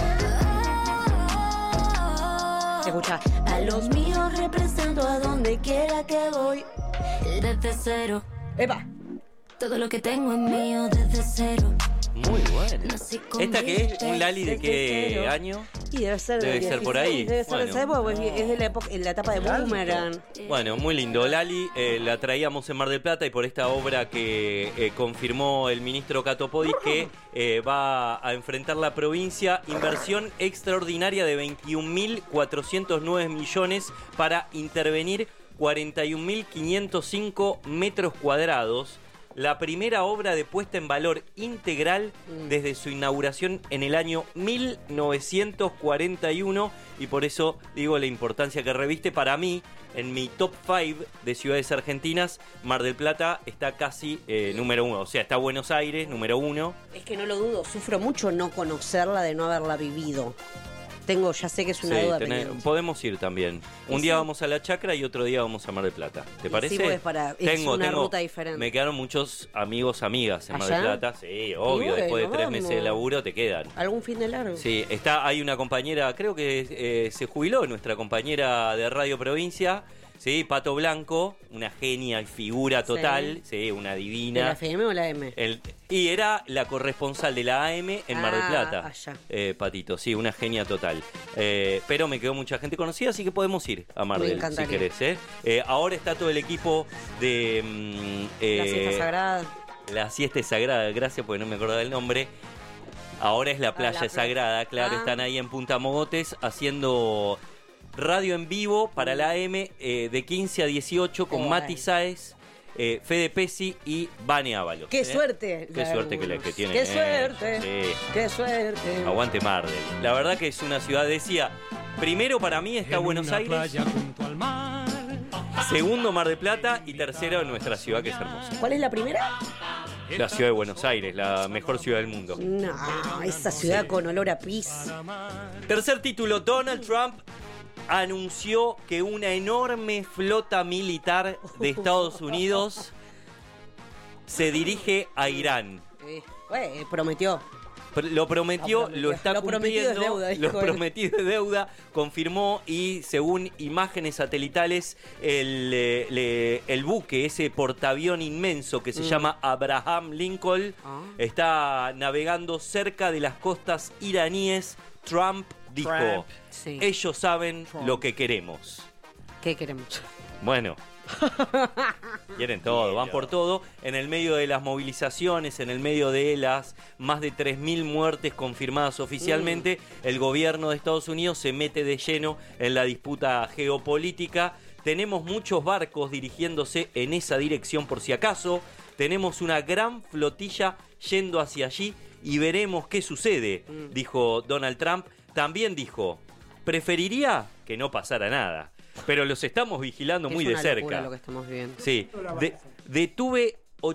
Escuchá. A los míos represento a donde quiera que voy. Desde cero. ¡Epa! Todo lo que tengo es mío desde cero. Muy bueno. Nací con ¿Esta qué es? ¿Un Lali de Desde qué cero. año? Y debe ser por ahí. Debe ser de Bueno. esa época, porque es de la época, en la etapa de Boomerang. Bueno, muy lindo. Lali la traíamos en Mar del Plata y por esta obra que confirmó el ministro Cato Podis que va a enfrentar la provincia, inversión extraordinaria de 21.409 millones para intervenir 41.505 metros cuadrados. La primera obra de puesta en valor integral desde su inauguración en el año 1941 y por eso digo la importancia que reviste para mí. En mi top 5 de ciudades argentinas, Mar del Plata está casi número 1. O sea, está Buenos Aires, número 1. Es que no lo dudo, sufro mucho no conocerla, de no haberla vivido. ya sé que es una duda pendiente. Podemos ir también. Un día vamos a La Chacra y otro día vamos a Mar del Plata. ¿Te parece? Sí, pues es una ruta diferente. Me quedaron muchos amigos, amigas en Mar del ¿Allá? Plata. Sí, obvio. Bueno, después de 3 meses de vamos. laburo te quedan. ¿Algún fin de largo? Sí, hay una compañera, creo que se jubiló, nuestra compañera de Radio Provincia. Sí, Pato Blanco, una genia y figura total, sí, una divina. ¿De la FM o la M? Y era la corresponsal de la AM en Mar del Plata. Allá. Patito, sí, una genia total. Pero me quedó mucha gente conocida, así que podemos ir a Mar del, si querés. Ahora está todo el equipo de... la siesta sagrada. La siesta sagrada, gracias porque no me acordaba del nombre. Ahora es la playa sagrada, claro, están ahí en Punta Mogotes haciendo... radio en vivo para la AM de 15 a 18 con Mati Sáez, Fede Pesci y Vane Ábalos. ¡Qué suerte! ¡Qué suerte que tiene! ¡Qué suerte! Sí. ¡Qué suerte! Aguante Mar del. La verdad que es una ciudad, decía, primero para mí está Buenos Aires, segundo Mar del Plata y tercero nuestra ciudad que es hermosa. ¿Cuál es la primera? La ciudad de Buenos Aires, la mejor ciudad del mundo. No, esa ciudad con olor a pis. Tercer título, Donald Trump anunció que una enorme flota militar de Estados Unidos se dirige a Irán. Prometió. Lo prometió, lo está cumpliendo. Prometido es deuda, lo prometido es deuda. Confirmó y según imágenes satelitales, el buque, ese portaavión inmenso que se llama Abraham Lincoln, está navegando cerca de las costas iraníes. Trump dijo, ellos saben lo que queremos. ¿Qué queremos? Bueno, quieren todo, van por todo. En el medio de las movilizaciones, en el medio de las más de 3.000 muertes confirmadas oficialmente, el gobierno de Estados Unidos se mete de lleno en la disputa geopolítica. Tenemos muchos barcos dirigiéndose en esa dirección por si acaso. Tenemos una gran flotilla yendo hacia allí y veremos qué sucede, dijo Donald Trump. También dijo, preferiría que no pasara nada, pero los estamos vigilando muy de cerca. Lo que estamos viendo. Sí, detuve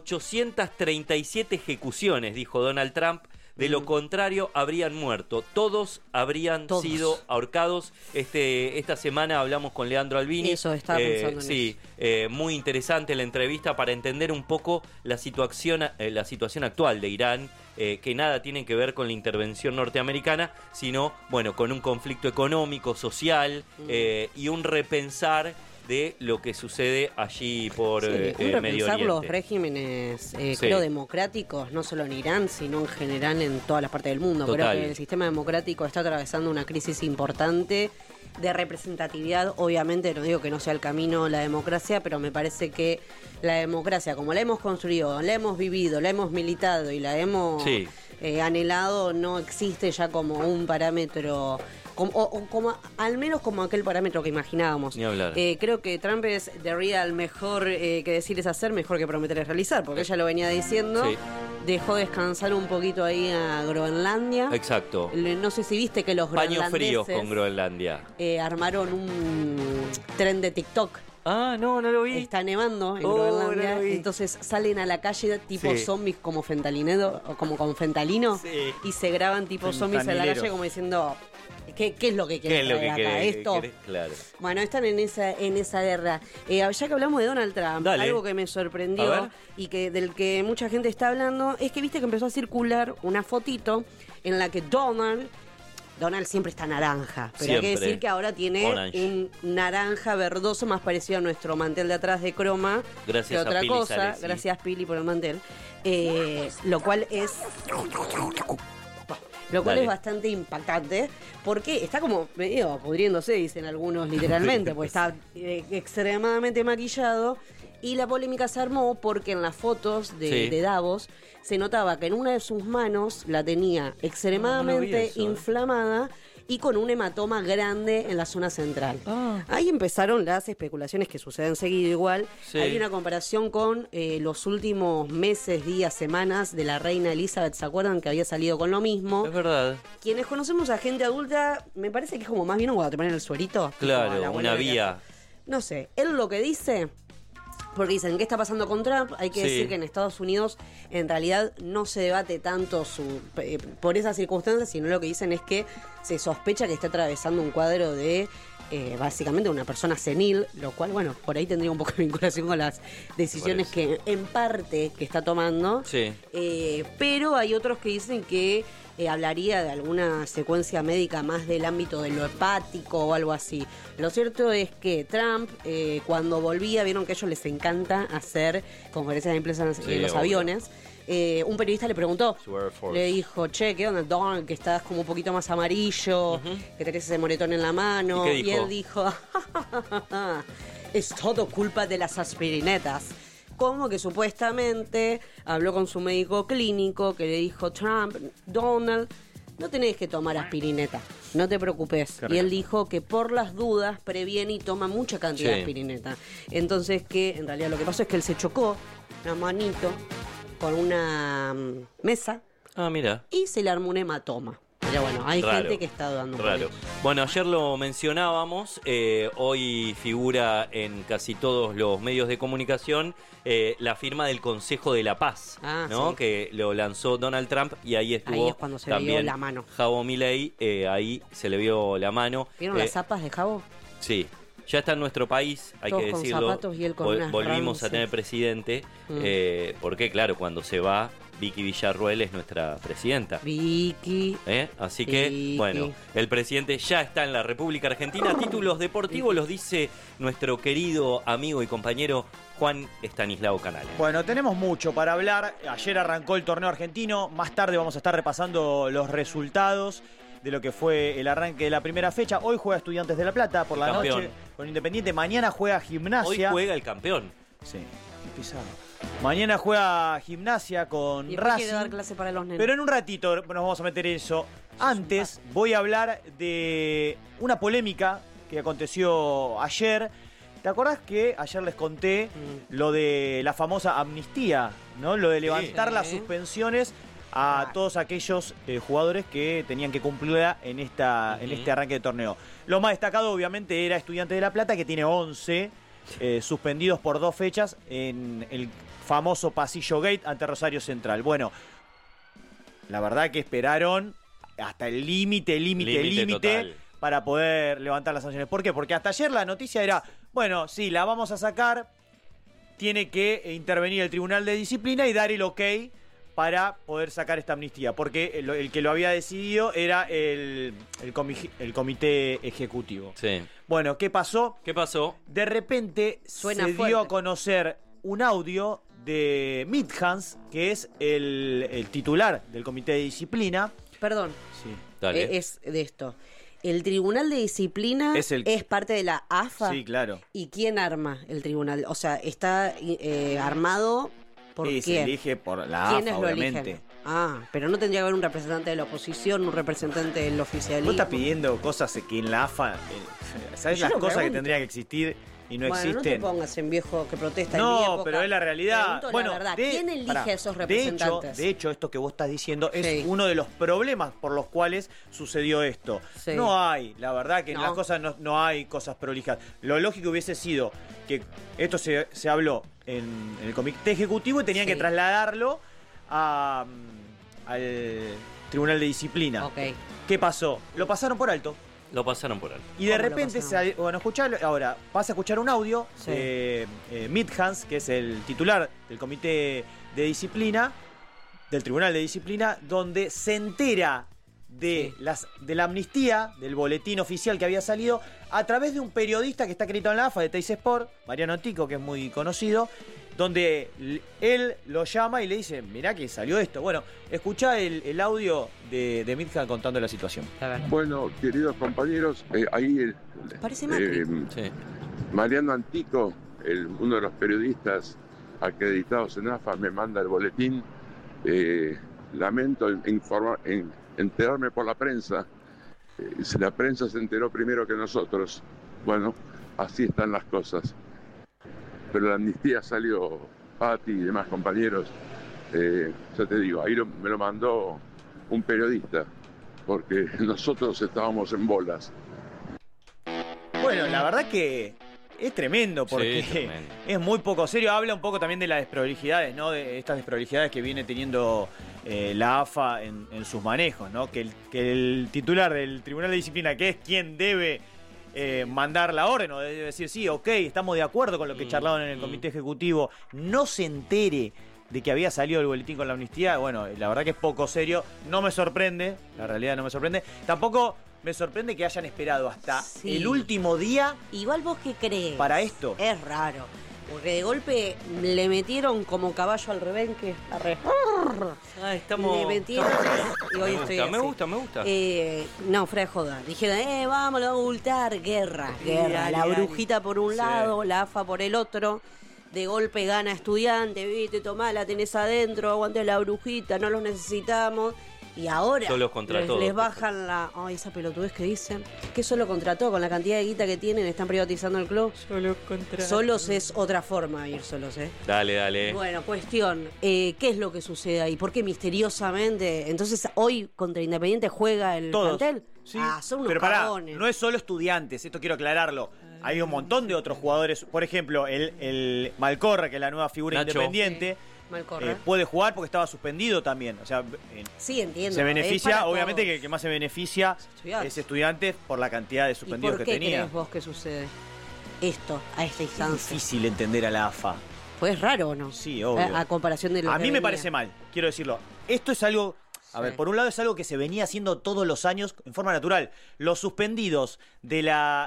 837 ejecuciones, dijo Donald Trump. De lo contrario, habrían muerto. Todos habrían sido ahorcados. Esta semana hablamos con Leandro Albini. Eso, estaba pensando en sí, muy interesante la entrevista para entender un poco la situación actual de Irán, que nada tiene que ver con la intervención norteamericana, sino, bueno, con un conflicto económico, social y un repensar de lo que sucede allí por Medio repensar Oriente. los regímenes, creo, democráticos, no solo en Irán, sino en general en todas las partes del mundo. Total. Creo que el sistema democrático está atravesando una crisis importante de representatividad. Obviamente no digo que no sea el camino la democracia, pero me parece que la democracia, como la hemos construido, la hemos vivido, la hemos militado y la hemos anhelado, no existe ya como un parámetro... Como al menos como aquel parámetro que imaginábamos. Ni hablar. Creo que Trump es de real, mejor que decir es hacer, mejor que prometer es realizar, porque ella lo venía diciendo. Sí. Dejó descansar un poquito ahí a Groenlandia. Exacto. No sé si viste que los Paños fríos groenlandeses con Groenlandia. armaron un tren de TikTok. Ah, no lo vi. Está nevando en Groenlandia, no lo vi. entonces salen a la calle tipo zombies como fentalinedo, o como con fentalino, y se graban tipo zombies en la calle como diciendo... ¿Qué es lo que quieren traer acá? ¿Esto? Claro. Bueno, están en esa guerra. Ya que hablamos de Donald Trump, algo que me sorprendió y que del que mucha gente está hablando es que viste que empezó a circular una fotito en la que Donald siempre está naranja, pero siempre. hay que decir que ahora tiene un naranja verdoso más parecido a nuestro mantel de atrás de croma. Gracias que otra a Pili cosa. Sales, sí. Gracias Pili por el mantel. Lo cual es... Lo cual es bastante impactante, porque está como medio pudriéndose, dicen algunos literalmente, porque está extremadamente maquillado. Y la polémica se armó porque en las fotos de Davos se notaba que en una de sus manos la tenía extremadamente inflamada y con un hematoma grande en la zona central. Ahí empezaron las especulaciones que suceden seguido igual. Hay una comparación con los últimos meses, días, semanas de la reina Elizabeth, ¿se acuerdan? Que había salido con lo mismo. Es verdad. Quienes conocemos a gente adulta, me parece que es como más bien cuando te ponen el suerito. Claro, una vía. No sé, él lo que dice Porque dicen, ¿qué está pasando con Trump? Hay que Sí. decir que en Estados Unidos en realidad no se debate tanto por esas circunstancias, sino lo que dicen es que se sospecha que está atravesando un cuadro de básicamente una persona senil, lo cual, bueno, por ahí tendría un poco de vinculación con las decisiones que en parte que está tomando. Sí. Pero hay otros que dicen que hablaría de alguna secuencia médica más del ámbito de lo hepático o algo así. Lo cierto es que Trump, cuando volvía, vieron que a ellos les encanta hacer conferencias de prensa en los obvio. aviones. Un periodista le preguntó, Su Air Force. le dijo, che, ¿qué onda, Donald? Que estás como un poquito más amarillo, que tenés ese moretón en la mano. ¿Y qué dijo? él dijo, es todo culpa de las aspirinetas. Como que supuestamente habló con su médico clínico que le dijo, Trump, Donald, no tenés que tomar aspirineta, no te preocupes. Y él dijo que por las dudas previene y toma mucha cantidad de Sí. aspirineta. Entonces que en realidad lo que pasó es que él se chocó la manito con una mesa Ah, mira. y se le armó un hematoma. Pero bueno, hay Raro. gente que está dudando. por Raro. eso. Bueno, ayer lo mencionábamos, hoy figura en casi todos los medios de comunicación la firma del Consejo de la Paz, ¿no? sí. Que lo lanzó Donald Trump y ahí estuvo Ahí es cuando se le también vio la mano. Jabo Milei, ahí se le vio la mano. ¿Vieron las zapas de Jabo? Sí. Ya está en nuestro país, hay Todos que con decirlo. zapatos y él con unas Volvimos a rancias. tener presidente, porque claro, cuando se va, Vicky Villarroel es nuestra presidenta. Vicky. Así que, Vicky. bueno, el presidente ya está en la República Argentina. Títulos deportivos los dice nuestro querido amigo y compañero Juan Estanislao Canales. Bueno, tenemos mucho para hablar. Ayer arrancó el torneo argentino. Más tarde vamos a estar repasando los resultados de lo que fue el arranque de la primera fecha. Hoy juega Estudiantes de La Plata por la Campeón. noche con Independiente. Mañana juega Gimnasia. Hoy juega el campeón. Sí, Pizarro. Mañana juega Gimnasia con Y después quiere Racing. dar clase para los nenes. Pero en un ratito nos vamos a meter en eso. Antes voy a hablar de una polémica que aconteció ayer. ¿Te acordás que ayer les conté lo de la famosa amnistía, ¿no? Lo de levantar las suspensiones a todos aquellos jugadores que tenían que cumplirla en este arranque de torneo. Lo más destacado obviamente era Estudiantes de La Plata, que tiene 11 suspendidos por 2 fechas en el famoso Pasillo Gate ante Rosario Central. Bueno, la verdad que esperaron hasta el límite total. para poder levantar las sanciones. ¿Por qué? Porque hasta ayer la noticia era, bueno, sí, la vamos a sacar, tiene que intervenir el Tribunal de Disciplina y dar el ok para poder sacar esta amnistía, porque el que lo había decidido era el comité ejecutivo. Sí. Bueno, ¿qué pasó? ¿Qué pasó? De repente Suena se dio fuerte. a conocer un audio de Midhans, que es el titular del comité de disciplina. Perdón, Sí. Dale. es de esto. El Tribunal de Disciplina Es el- es parte de la AFA. Sí, claro. ¿Y quién arma el tribunal? O sea, está armado por Y se quién. elige por la ¿Quiénes AFA, lo obviamente. eligen? Ah, pero no tendría que haber un representante de la oposición, un representante del oficialismo. Vos estás pidiendo cosas que en la AFA, ¿sabes Yo las lo cosas que pregunto. tendrían que existir y no bueno, existen? no te pongas en viejo que protesta. en mi No, época. pero es la realidad. Pregunto Bueno, la verdad, de- ¿quién elige pará. a esos representantes? De hecho, esto que vos estás diciendo es Sí. uno de los problemas por los cuales sucedió esto. Sí. No hay, la verdad que en No. las cosas no hay cosas prolijas. Lo lógico hubiese sido que esto se habló en el comité ejecutivo y tenían Sí. que trasladarlo al Tribunal de Disciplina. Ok. ¿Qué pasó? Lo pasaron por alto. Lo pasaron por alto. Y de ¿Cómo lo repente, pasaron? bueno, escuchalo, ahora vas a escuchar un audio Sí. de Midhans, que es el titular del comité de disciplina, del Tribunal de Disciplina, donde se entera de, de la amnistía, del boletín oficial que había salido, a través de un periodista que está acreditado en la AFA, de Teis Sport, Mariano Tico, que es muy conocido, donde él lo llama y le dice, mirá que salió esto. Bueno, escuchá el audio de Midhans contando la situación. Bueno, queridos compañeros, ahí Parece Macri. Mariano Antico, uno de los periodistas acreditados en AFA, me manda el boletín. Lamento enterarme por la prensa. La prensa se enteró primero que nosotros. Bueno, así están las cosas. Pero la amnistía salió, Pati y demás compañeros. Ya te digo, ahí me lo mandó un periodista, porque nosotros estábamos en bolas. Bueno, la verdad que es tremendo porque Sí, tremendo. es muy poco serio. Habla un poco también de las desprolijidades, ¿no? De estas desprolijidades que viene teniendo la AFA en sus manejos, ¿no? Que el titular del Tribunal de Disciplina, que es quien debe mandar la orden o debe decir, sí, ok, estamos de acuerdo con lo que charlaron en el comité ejecutivo, no se entere de que había salido el boletín con la amnistía, bueno, la verdad que es poco serio. No me sorprende, la realidad no me sorprende. Tampoco me sorprende que hayan esperado hasta el último día. Igual vos qué crees. Para esto. Es raro. Porque de golpe le metieron como caballo al rebenque. Le metieron. Y hoy estoy así. Me gusta. No, fuera de joda. Dijeron, vamos, lo vamos a multar. Guerra. La brujita por un lado, la AFA por el otro. De golpe gana Estudiante, viste, tomá, la tenés adentro, aguante la brujita, no los necesitamos. Y ahora Solos contra todos. les bajan la... Ay, esa pelotudez que dicen. ¿Qué solo contra todo? Con la cantidad de guita que tienen, están privatizando el club. Solos contra Solos es otra forma de ir solos, Dale. Bueno, cuestión. ¿Qué es lo que sucede ahí? ¿Por qué misteriosamente? Entonces, hoy contra Independiente juega el plantel. Sí. Son unos Pero pará, cagones. no es solo Estudiantes, esto quiero aclararlo. Hay un montón de otros jugadores. Por ejemplo, el Malcorra, que es la nueva figura Nacho. Independiente, Malcorra. puede jugar porque estaba suspendido también. O sea, Sí, entiendo. se es beneficia, para obviamente todos. que el que más se beneficia es Estudiantes por la cantidad de ¿Y suspendidos por que qué tenía. crees vos que sucede esto a esta Es instancia? difícil entender a la AFA. Pues es raro, ¿o no? Sí, obvio. A comparación de lo A que mí me venía. parece mal, quiero decirlo. Esto es algo... A ver, por un lado es algo que se venía haciendo todos los años en forma natural. Los suspendidos de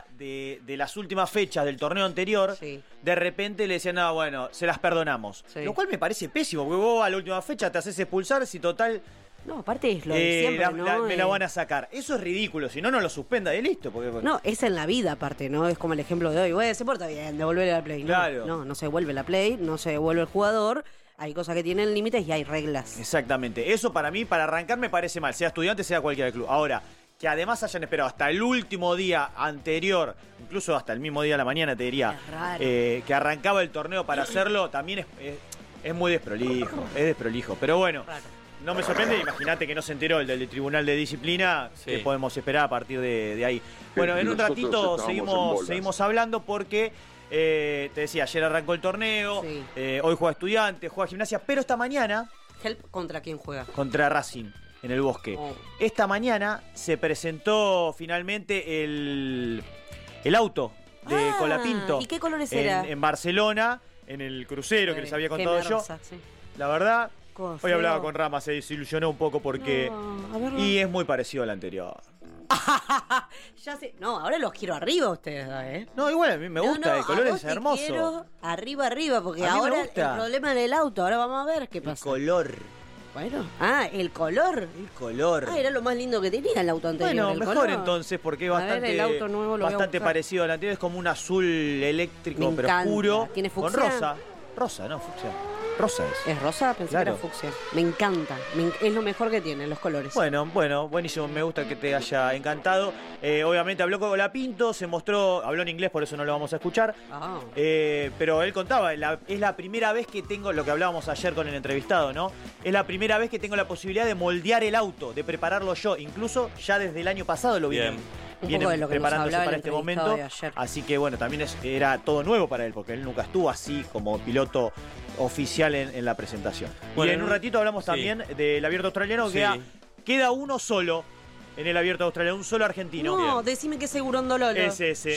las últimas fechas del torneo anterior, de repente le decían, no, bueno, se las perdonamos. Lo cual me parece pésimo, porque vos a la última fecha te haces expulsar si total... No, aparte es lo de siempre, ¿no? me la van a sacar. Eso es ridículo, si no, no lo suspenda y listo. Porque... No, es en la vida aparte, ¿no? Es como el ejemplo de hoy. Bueno, se porta bien, devolverle la Play. Claro. No se devuelve la Play, no se devuelve el jugador. Hay cosas que tienen límites y hay reglas. Exactamente. Eso para mí, para arrancar, me parece mal. Sea Estudiante, sea cualquier club. Ahora, que además hayan esperado hasta el último día anterior, incluso hasta el mismo día de la mañana, te diría, que arrancaba el torneo para hacerlo, también es muy desprolijo. Es desprolijo. Pero bueno, no me sorprende. Imagínate que no se enteró el del Tribunal de Disciplina. ¿Qué podemos esperar a partir de ahí? Bueno, en un Nosotros ratito estábamos en seguimos hablando porque... te decía, ayer arrancó el torneo, hoy juega Estudiantes, juega Gimnasia, pero esta mañana... ¿Help contra quién juega? Contra Racing, en el Bosque. Esta mañana se presentó finalmente el auto de Colapinto. ¿Y qué colores era? En Barcelona, en el crucero que les había contado yo. La verdad, hoy hablaba con Rama, se desilusionó un poco porque... a verlo. Y es muy parecido al anterior. Ya sé. No, ahora los quiero arriba ustedes, ¿eh? No, igual a mí me gusta, el color es hermoso. Quiero arriba, porque A mí me ahora gusta. el problema en el auto, ahora vamos a ver qué pasa. El color. Bueno, el color. El color. Era lo más lindo que tenía el auto anterior. Bueno, el mejor color. entonces, porque es A ver, bastante, el auto nuevo lo voy a bastante buscar. parecido al anterior. Es como un azul eléctrico, Me pero encanta. oscuro. ¿Tiene Con fucsia? rosa. Rosa, no, fucsia. Rosa es. ¿Es rosa? Pensé Claro. que era fucsia. Me encanta. Es lo mejor que tiene, los colores. Bueno, buenísimo. Me gusta que te haya encantado. Obviamente habló con Colapinto, se mostró, habló en inglés, por eso no lo vamos a escuchar. Pero él contaba, es la primera vez que tengo, lo que hablábamos ayer con el entrevistado, ¿no? Es la primera vez que tengo la posibilidad de moldear el auto, de prepararlo yo. Incluso ya desde el año pasado lo vienen Un poco de lo que nos preparándose hablaba para el este entrevistado momento. de ayer. Así que bueno, también era todo nuevo para él, porque él nunca estuvo así como piloto oficial en la presentación. Bueno, y en un ratito hablamos sí. también del abierto australiano, Sí. queda uno solo en el abierto australiano, un solo argentino. No, decime que seguro un dolor. Ese.